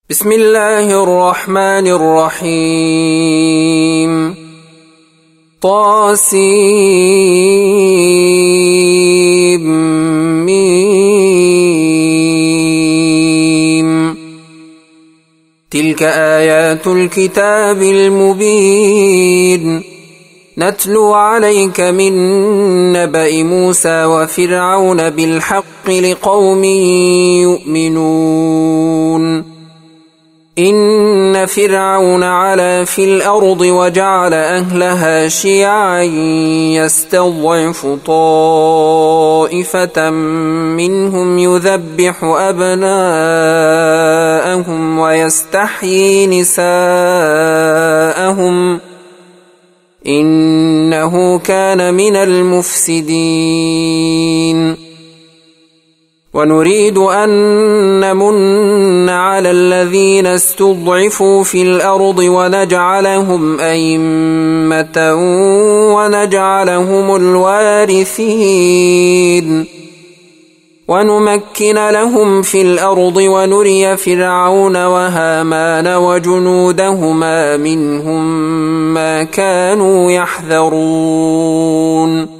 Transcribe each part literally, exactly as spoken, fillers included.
بسم الله الرحمن الرحيم طاسيم تلك آيات الكتاب المبين نتلو عليك من نبأ موسى وفرعون بالحق لقوم يؤمنون إن فرعون علا في الأرض وجعل أهلها شيعا يستضعف طائفة منهم يذبح أبناءهم ويستحيي نساءهم إنه كان من المفسدين ونريد أن نمن على الذين استضعفوا في الأرض ونجعلهم أئمة ونجعلهم الوارثين ونمكن لهم في الأرض ونري فرعون وهامان وجنودهما منهم ما كانوا يحذرون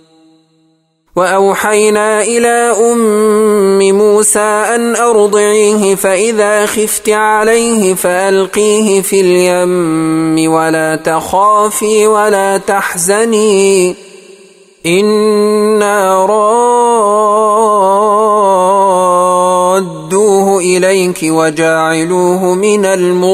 وأوحينا إلى أم موسى أن أرضعيه فإذا خفت عليه فألقيه في اليم ولا تخافي ولا تحزني إنا رادوه إليك وجاعلوه من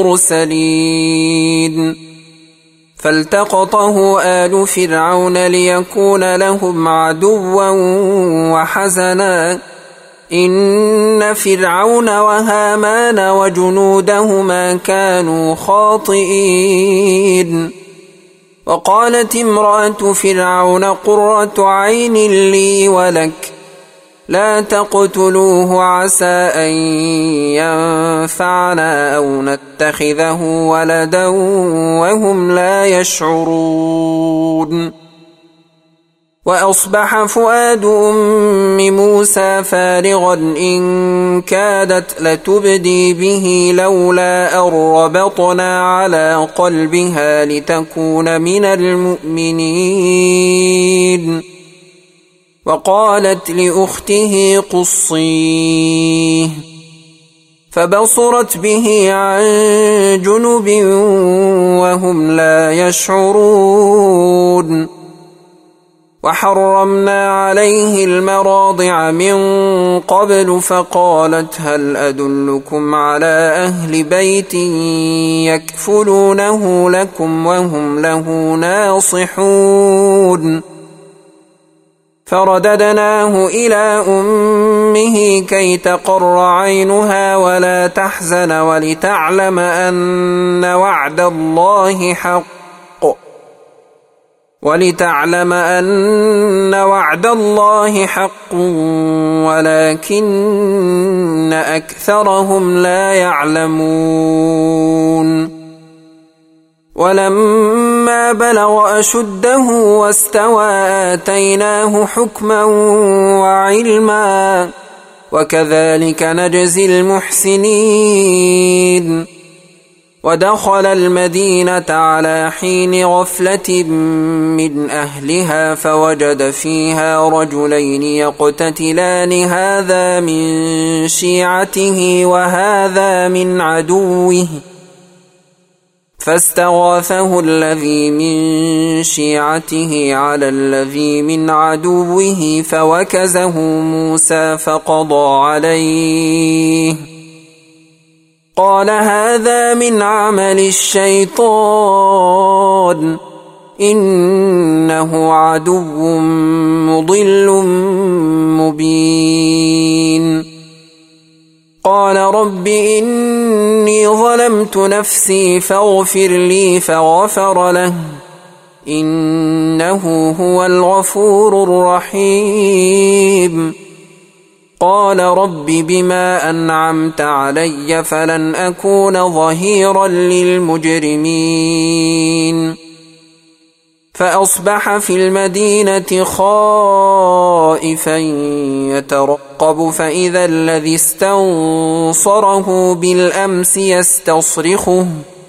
المرسلين فالتقطه آل فرعون ليكون لهم عدوا وحزنا إن فرعون وهامان وجنودهما كانوا خاطئين وقالت امرأة فرعون قرة عين لي ولك لا تقتلوه عسى أن ينفعنا أو نتخذه ولدا وهم لا يشعرون وأصبح فؤاد أم موسى فارغا إن كادت لتبدي به لولا أن ربطنا على قلبها لتكون من المؤمنين وقالت لأخته قصيه فبصرت به عن جنب وهم لا يشعرون وحرمنا عليه المراضع من قبل فقالت هل أدلكم على أهل بيت يكفلونه لكم وهم له ناصحون فرددناه إلى أمه كي تقر عينها ولا تحزن ولتعلم أن وعد الله حق ولتعلم أن وعد الله حق ولكن أكثرهم لا يعلمون ولما بلغ أشده واستوى آتيناه حكما وعلما وكذلك نجزي المحسنين ودخل المدينة على حين غفلة من أهلها فوجد فيها رجلين يقتتلان هذا من شيعته وهذا من عدوه فاستغاثه الذي من شيعته على الذي من عدوه فوكزه موسى فقضى عليه قال هذا من عمل الشيطان إنه عدو مضل مبين قال رب إني ظلمت نفسي فاغفر لي فغفر له إنه هو الغفور الرحيم قال رب بما أنعمت علي فلن أكون ظهيرا للمجرمين فأصبح في المدينة خائفا يترقب فإذا الذي استنصره بالأمس يستصرخه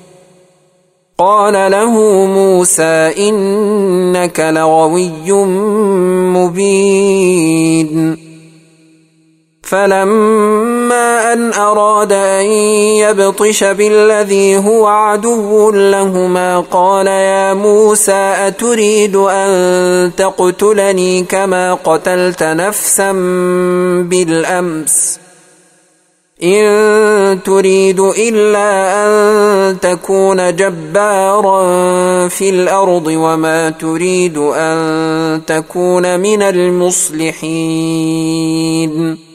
قال له موسى إنك لغوي مبين فلما أن أراد أن يبطش بالذي هو عدو لهما قال يا موسى أتريد أن تقتلني كما قتلت نفسا بالأمس إن تريد إلا أن تكون جبارا في الأرض وما تريد أن تكون من المصلحين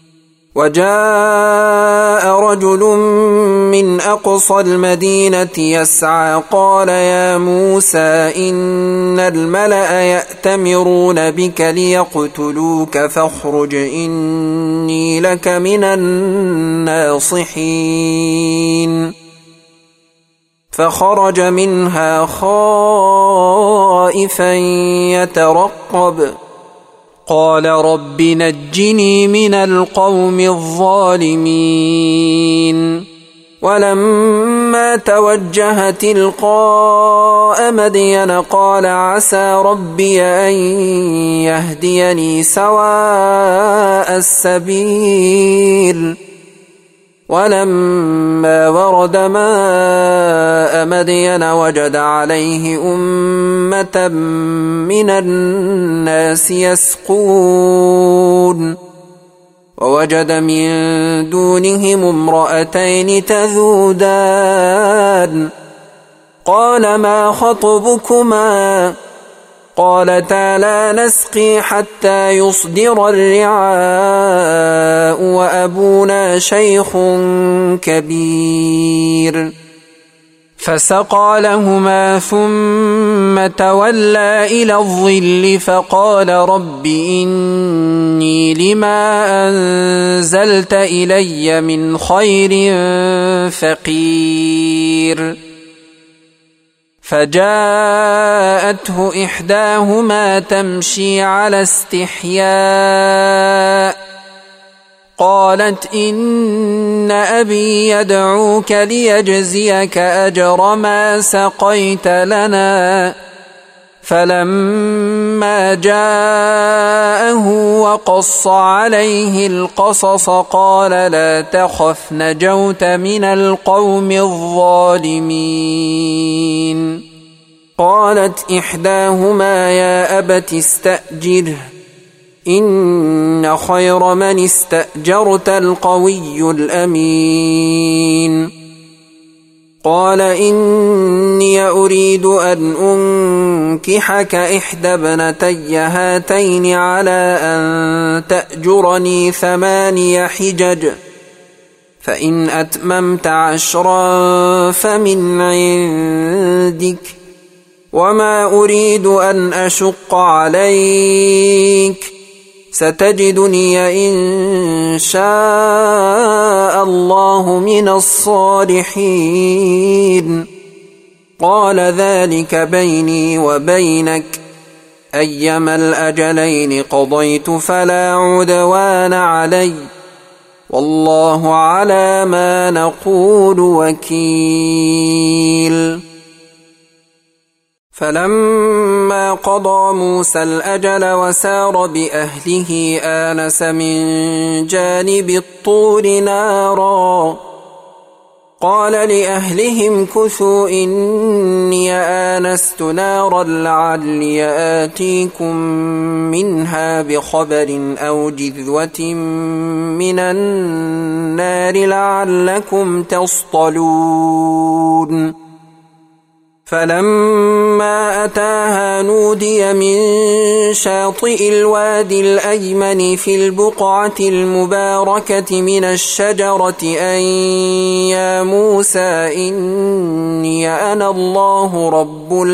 وجاء رجل من أقصى المدينة يسعى قال يا موسى إن الملأ يأتمرون بك ليقتلوك فاخرج إني لك من الناصحين فخرج منها خائفا يترقب قال رب نجني من القوم الظالمين ولما توجه تلقاء مدين قال عسى ربي أن يهديني سواء السبيل ولما ورد ماء مدين وجد عليه أمة من الناس يسقون ووجد من دونهم امرأتين تذودان قال ما خطبكما قالتا لا نسقي حتى يصدر الرعاء وأبونا شيخ كبير فسقى لهما ثم تولى إلى الظل فقال رب إني لما أنزلت إلي من خير فقير فجاءته إحداهما تمشي على استحياء قالت إن أبي يدعوك ليجزيك أجر ما سقيت لنا فلما جاءه وقص عليه القصص قال لا تخف نجوت من القوم الظالمين قالت إحداهما يا أبت استأجره إن خير من استأجرت القوي الأمين قال إني أريد أن أنكحك إحدى ابنتي هاتين على أن تأجرني ثماني حجج فإن أتممت عشرا فمن عندك وما أريد أن أشق عليك ستجدني إن شاء الله من الصالحين قال ذلك بيني وبينك أيما الأجلين قضيت فلا عدوان علي والله على ما نقول وكيل فلما قضى موسى الأجل وسار بأهله آنس من جانب الطور نارا قال لأهلهم كثوا إني آنست نارا لعلي آتيكم منها بخبر أو جذوة من النار لعلكم تصطلون فلما أتاها نودي من شاطئ الوادي الأيمن في البقعة المباركة من الشجرة أن يا موسى إني أنا الله رب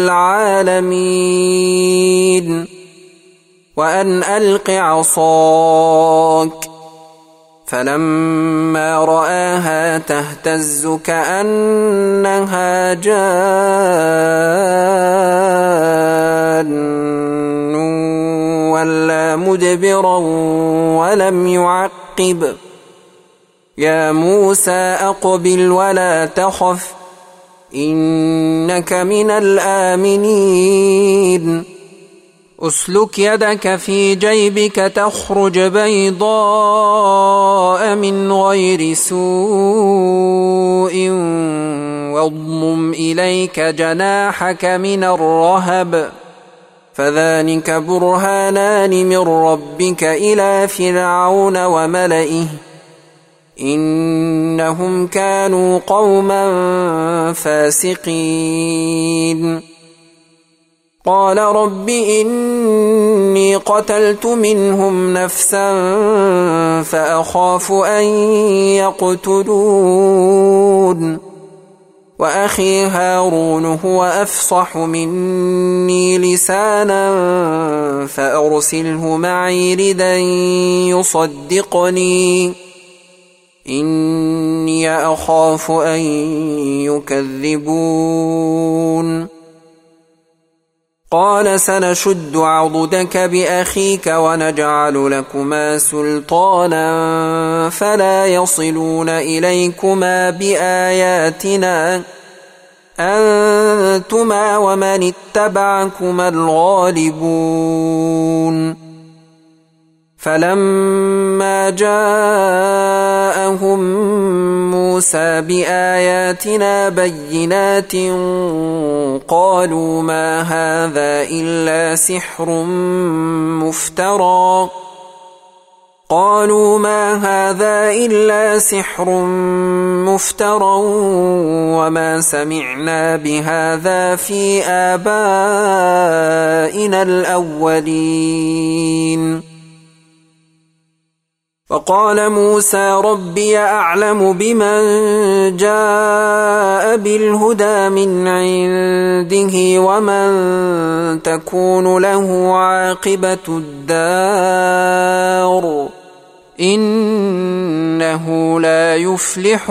العالمين وأن ألق عصاك فلما رآها لا تهتز كأنها جان ولا مدبرا ولم يعقب يا موسى أقبل ولا تخف إنك من الآمنين أسلك يدك في جيبك تخرج بيضاء من غير سوء واضمم إليك جناحك من الرهب فذلك برهانان من ربك إلى فرعون وملئه إنهم كانوا قوما فاسقين قال رب إني قتلت منهم نفسا فأخاف أن يقتلون وأخي هارون هو أفصح مني لسانا فأرسله معي ردا يصدقني إني أخاف أن يكذبون قال سنشد عضدك بأخيك ونجعل لكما سلطانا فلا يصلون إليكما بآياتنا أنتما ومن اتبعكما الغالبون فلما جاءهم موسى بآياتنا بينات قالوا ما هذا إلا سحر مفترى قالوا ما هذا إلا سحر مفترى وما سمعنا بهذا في آبائنا الأولين وقال موسى ربي أعلم بمن جاء بالهدى من عنده ومن تكون له عاقبة الدار إنه لا يفلح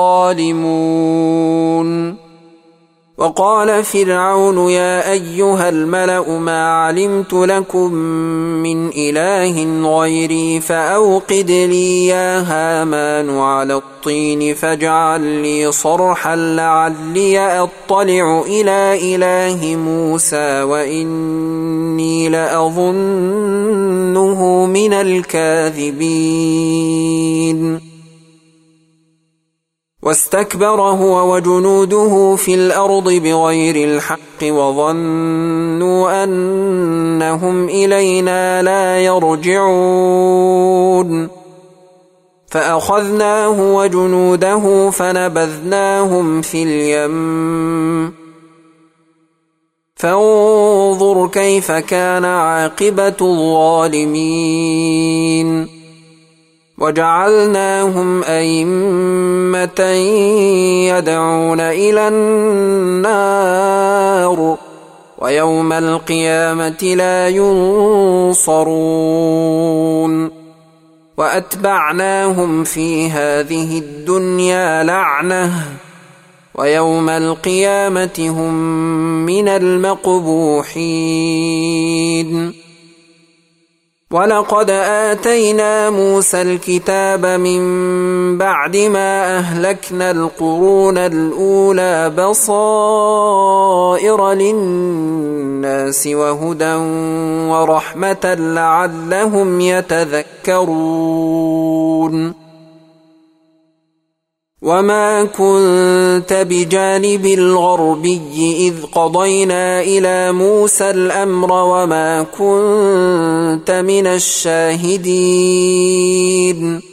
الظالمون وقال فرعون يا أيها الملأ ما علمت لكم من إله غيري فأوقد لي يا هامان على الطين فاجعل لي صرحا لعلي أطلع إلى إله موسى وإني لأظنه من الكاذبين واستكبر هو وجنوده في الأرض بغير الحق وظنوا أنهم إلينا لا يرجعون فأخذناه وجنوده فنبذناهم في اليم فانظر كيف كان عاقبة الظالمين وجعلناهم أئمة يدعون إلى النار ويوم القيامة لا ينصرون وأتبعناهم في هذه الدنيا لعنة ويوم القيامة هم من المقبوحين ولقد آتينا موسى الكتاب من بعد ما أهلكنا القرون الأولى بصائر للناس وهدى ورحمة لعلهم يتذكرون وما كنت بجانب الغربي إذ قضينا إلى موسى الأمر وما كنت من الشاهدين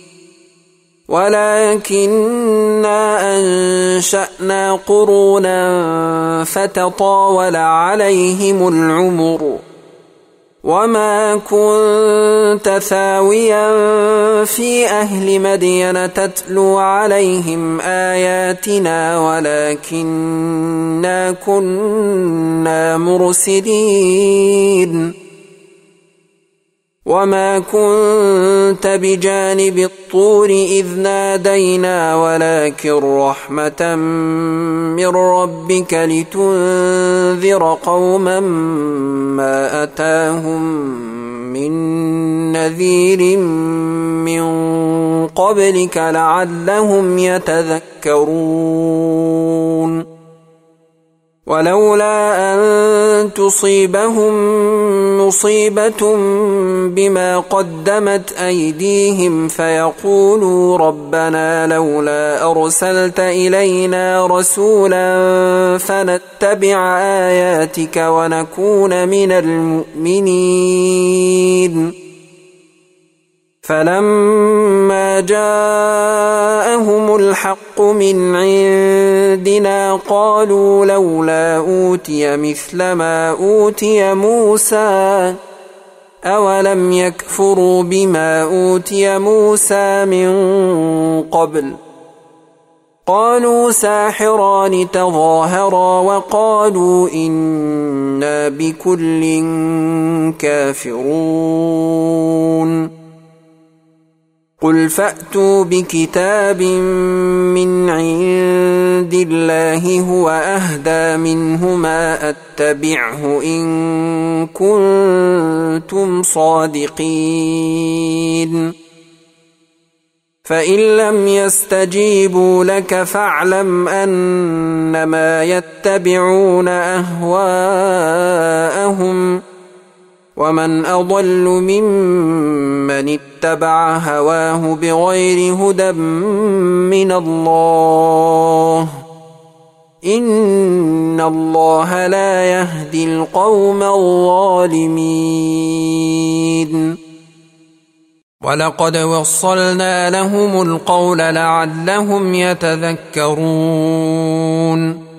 ولكننا أنشأنا قرونا فتطاول عليهم العمر وما كنت ثاويا في أهل مدين تتلو عليهم آياتنا ولكننا كنا مرسلين وما كنت بجانب الطور إذ نادينا ولكن رحمة من ربك لتنذر قوما ما أتاهم من نذير من قبلك لعلهم يتذكرون ولولا أن تصيبهم مصيبة بما قدمت أيديهم فيقولوا ربنا لولا أرسلت إلينا رسولا فنتبع آياتك ونكون من المؤمنين فلما جاءهم الحق من عندنا قالوا لولا أوتي مثل ما أوتي موسى أولم يكفروا بما أوتي موسى من قبل قالوا ساحران تظاهرا وقالوا إنا بكل كافرون قل فأتوا بكتاب من عند الله هو أهدى منهما أتبعه إن كنتم صادقين فإن لم يستجيبوا لك فاعلم أنما يتبعون أهواءهم ومن أضل ممن اتبع هواه بغير هدى من الله إن الله لا يهدي القوم الظالمين ولقد وصلنا لهم القول لعلهم يتذكرون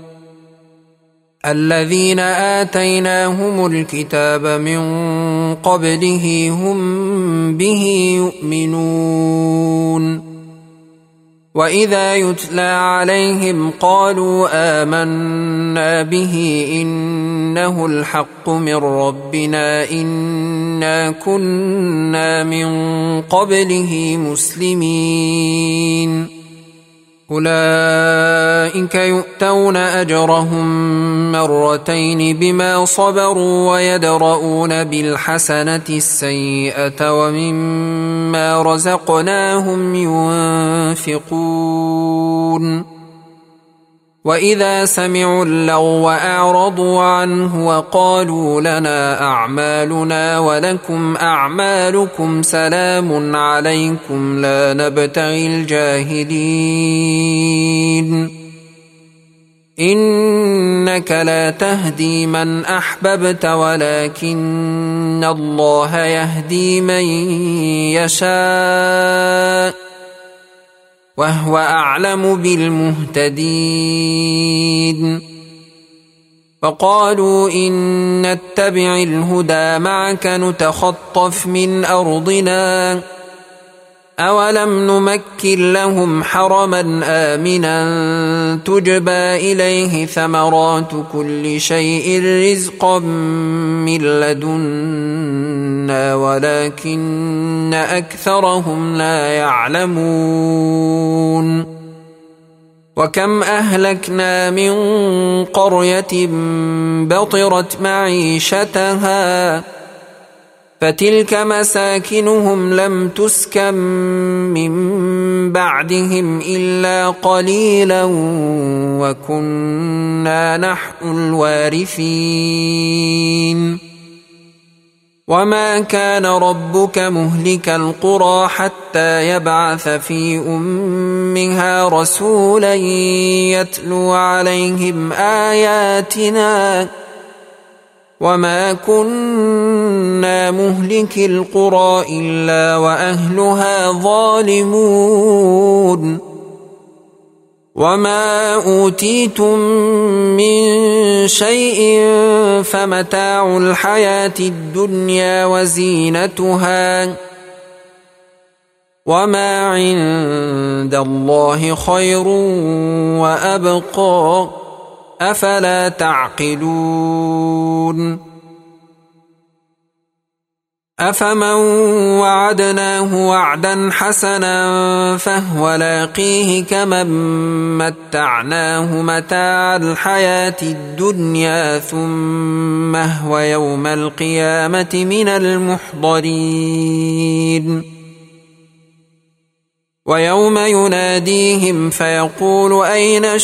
الذين آتيناهم الكتاب من قبله هم به يؤمنون وإذا يتلى عليهم قالوا آمنا به إنه الحق من ربنا إنا كنا من قبله مسلمين أولئك يؤتون أجرهم مرتين بما صبروا ويدرؤون بالحسنة السيئة ومما رزقناهم ينفقون وإذا سمعوا اللغو أعرضوا عنه وقالوا لنا أعمالنا ولكم أعمالكم سلام عليكم لا نبتغي الجاهلين إنك لا تهدي من أحببت ولكن الله يهدي من يشاء وهو أعلم بالمهتدين وقالوا إن نتبع الهدى معك نتخطف من أرضنا أولم نمكن لهم حرما آمنا تجبى إليه ثمرات كل شيء رزقا من لدنا ولكن أكثرهم لا يعلمون وكم أهلكنا من قرية بطرت معيشتها فتلك مساكنهم لم تسكن من بعدهم إلا قليلا وكنا نحن الوارثين وما كان ربك مهلك القرى حتى يبعث في أمها رسولا يتلو عليهم آياتنا وما كنا مهلك القرى إلا وأهلها ظالمون وما أوتيتم من شيء فمتاع الحياة الدنيا وزينتها وما عند الله خير وأبقى أفلا تعقلون أفمن وعدناه وعدا حسنا فهو لاقيه كمن متعناه متاع الحياة الدنيا ثم هو يوم القيامة من المحضرين ويوم يناديهم فيقول أين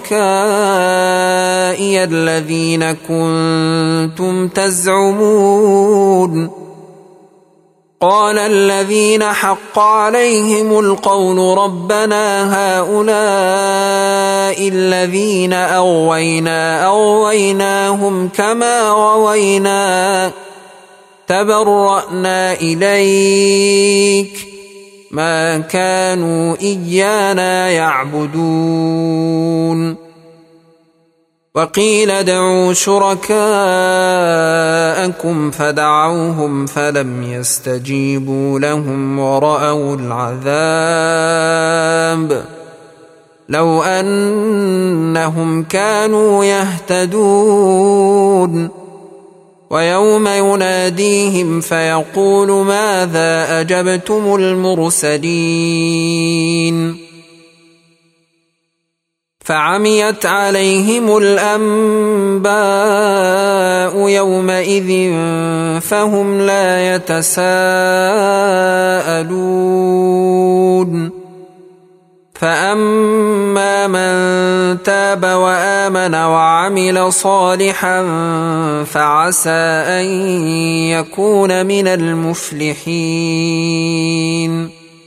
شركائي الذين كنتم تزعمون قال الذين حق عليهم القول ربنا هؤلاء الذين أغوينا أغويناهم كما غوينا تبرأنا إليك ما كانوا إيانا يعبدون وقيل ادعوا شركاءكم فدعوهم فلم يستجيبوا لهم ورأوا العذاب لو أنهم كانوا يهتدون ويوم يناديهم فيقول ماذا أجبتم المرسلين فعميت عليهم الأنباء يومئذ فهم لا يتساءلون فأما من تاب وآمن وعمل صالحا فعسى أن يكون من المفلحين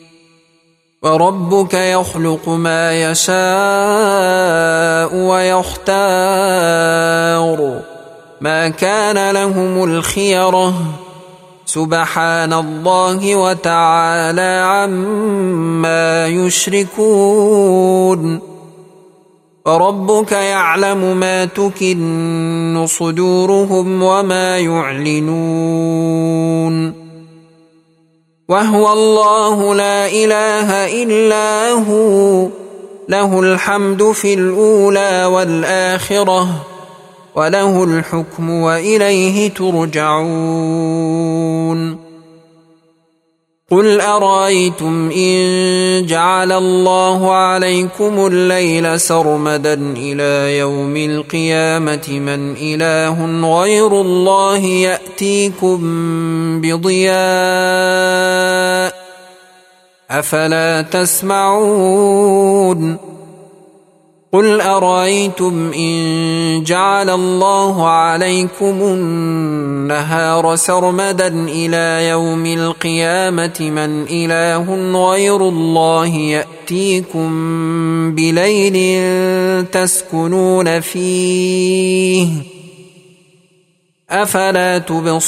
وربك يخلق ما يشاء ويختار ما كان لهم الخيرة سبحان الله وتعالى عما يشركون وربك يعلم ما تكن صدورهم وما يعلنون وهو الله لا إله إلا هو له الحمد في الأولى والآخرة وله الحكم وإليه ترجعون قل أرأيتم إن جعل الله عليكم الليل سرمدا إلى يوم القيامة من إله غير الله يأتيكم بضياء أفلا تسمعون قل أرأيتم إن جعل الله عليكم النهار سرمدا إلى يوم القيامة من إله غير الله يأتيكم بليل تسكنون فيه أفلا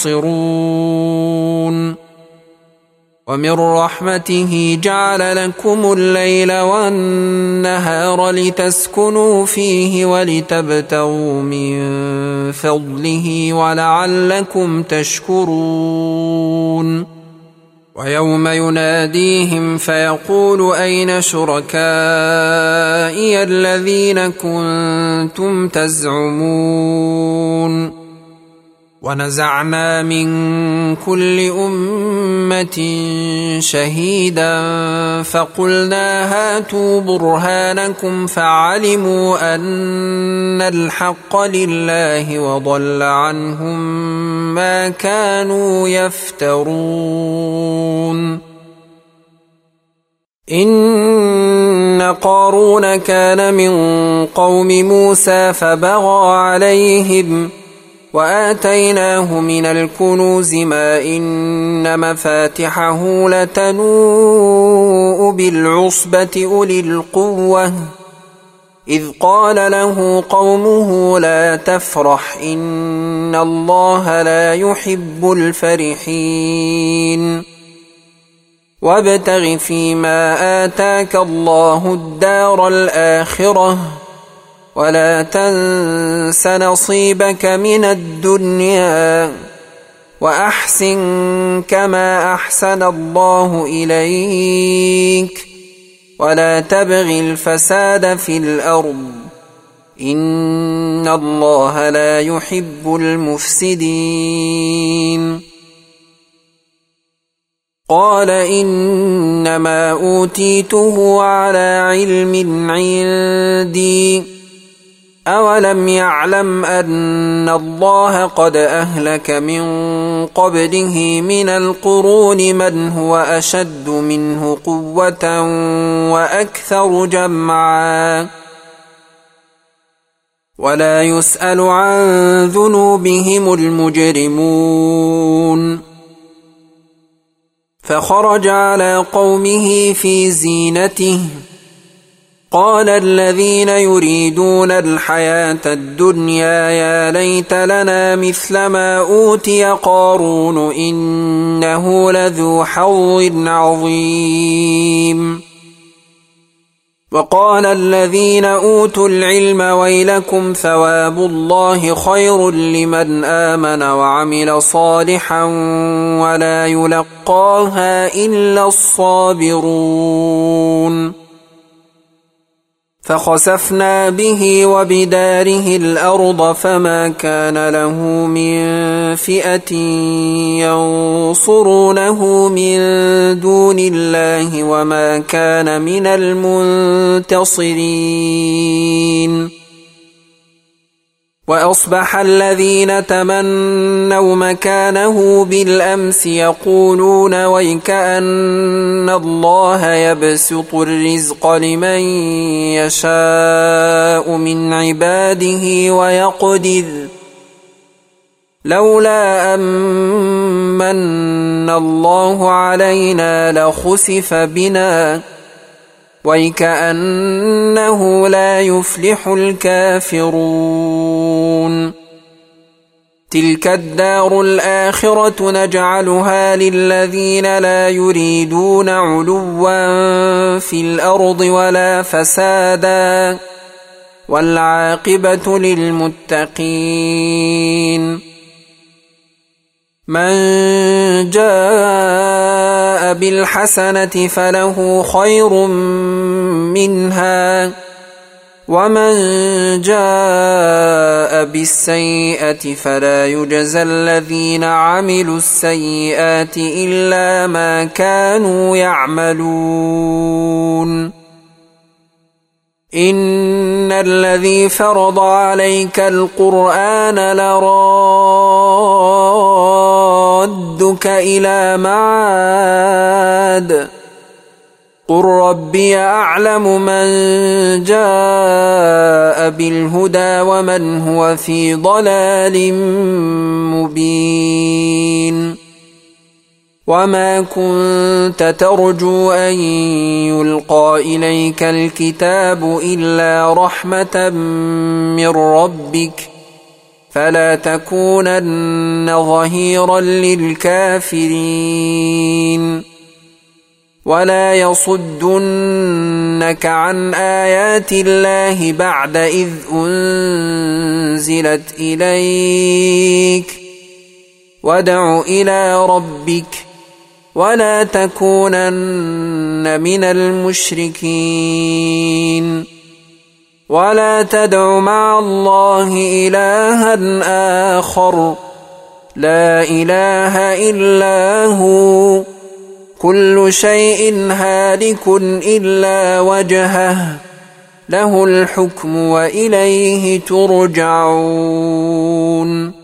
تبصرون ومن رحمته جعل لكم الليل والنهار لتسكنوا فيه ولتبتغوا من فضله ولعلكم تشكرون ويوم يناديهم فيقول أين شركائي الذين كنتم تزعمون ونزعنا من كل أمة شهيدا فقلنا هاتوا برهانكم فعلموا أن الحق لله وضل عنهم ما كانوا يفترون إن قارون كان من قوم موسى فبغى عليهم وآتيناه من الكنوز ما إن مفاتحه لتنوء بالعصبة أولي القوة إذ قال له قومه لا تفرح إن الله لا يحب الفرحين وابتغ فيما آتاك الله الدار الآخرة ولا تنس نصيبك من الدنيا وأحسن كما أحسن الله إليك ولا تبغ الفساد في الأرض إن الله لا يحب المفسدين قال إنما أوتيته على علم عندي أولم يعلم أن الله قد أهلك من قبله من القرون من هو أشد منه قوة وأكثر جمعا ولا يسأل عن ذنوبهم المجرمون فخرج على قومه في زينته قال الذين يريدون الحياة الدنيا يا ليت لنا مثل ما أوتي قارون إنه لذو حظ عظيم وقال الذين أوتوا العلم ويلكم ثواب الله خير لمن آمن وعمل صالحا ولا يلقاها إلا الصابرون فخسفنا به وبداره الأرض فما كان له من فئة ينصرونه من دون الله وما كان من المنتصرين وأصبح الذين تمنوا مكانه بالأمس يقولون ويكأن الله يبسط الرزق لمن يشاء من عباده ويقدر لولا أمن الله علينا لخسف بنا ويكأنه لا يفلح الكافرون تلك الدار الآخرة نجعلها للذين لا يريدون علوا في الأرض ولا فسادا والعاقبة للمتقين من جاء بالحسنة فله خير منها ومن جاء بالسيئة فلا يجزى الذين عملوا السيئات إلا ما كانوا يعملون إن الذي فرض عليك القرآن لرادك إلى معاد قل ربي أعلم من جاء بالهدى ومن هو في ضلال مبين وما كنت ترجو أن يلقى إليك الكتاب إلا رحمة من ربك فلا تكونن ظهيرا للكافرين ولا يصدنك عن آيات الله بعد إذ أنزلت إليك وادع إلى ربك ولا تكونن من المشركين ولا تدع مع الله إلها آخر لا إله إلا هو كل شيء هالك إلا وجهه له الحكم وإليه ترجعون